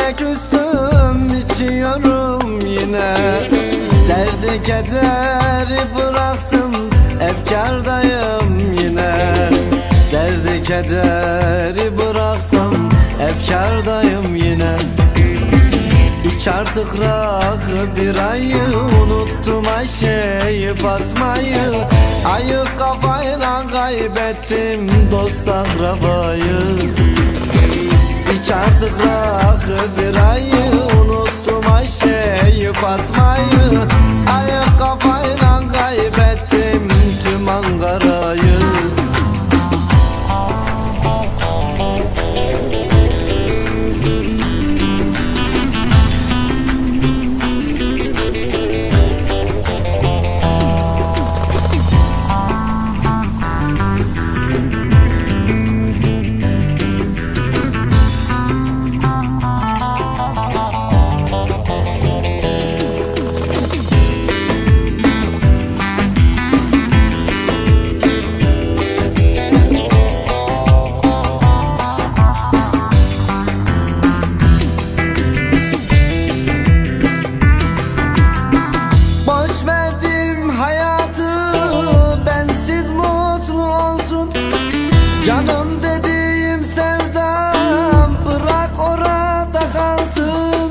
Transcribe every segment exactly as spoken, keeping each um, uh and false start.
Derde küstüm, içiyorum yine. Derdi kederi bıraktım, efkardayım yine. Derdi kederi bıraktım, efkardayım yine. İç artık rakı birayı, unuttum Ayşe'yi Fatma'yı. Ayık kafayla kaybettim dost akrabayı. İç artık rakı birayı, unuttum Ayşe'yi Fatma'yı. Ayık kafayla kaybettim tüm Ankara'yı. Canım dediğim sevdam, bırak orada kalsın.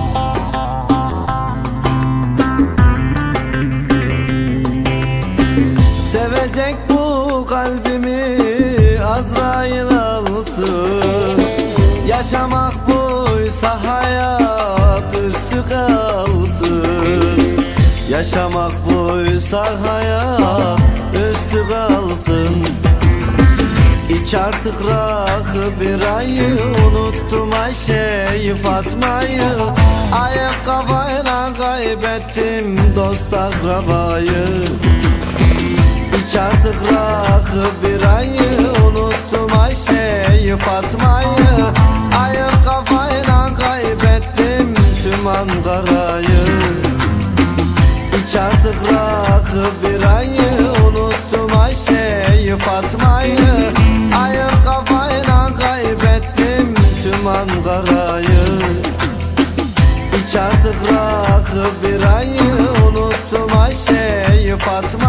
Sevecek bu kalbimi Azrail alsın. Yaşamak buysa hayat üstü kalsın. Yaşamak buysa hayat üstü kalsın. İç artık rakı birayı, unuttum Ayşe'yi Fatma'yı. Ayık kafayla kaybettim dost akrabayı. İç artık rakı birayı, unuttum Ayşe'yi Fatma'yı. Ayık kafayla kaybettim tüm Ankara'yı. İç artık rakı birayı, unuttum Ayşe'yi Fatma'yı. Ayık kafayla kaybettim tüm Ankara'yı. İç artık rakı birayı, unuttum Ayşe'yi Fatma'yı.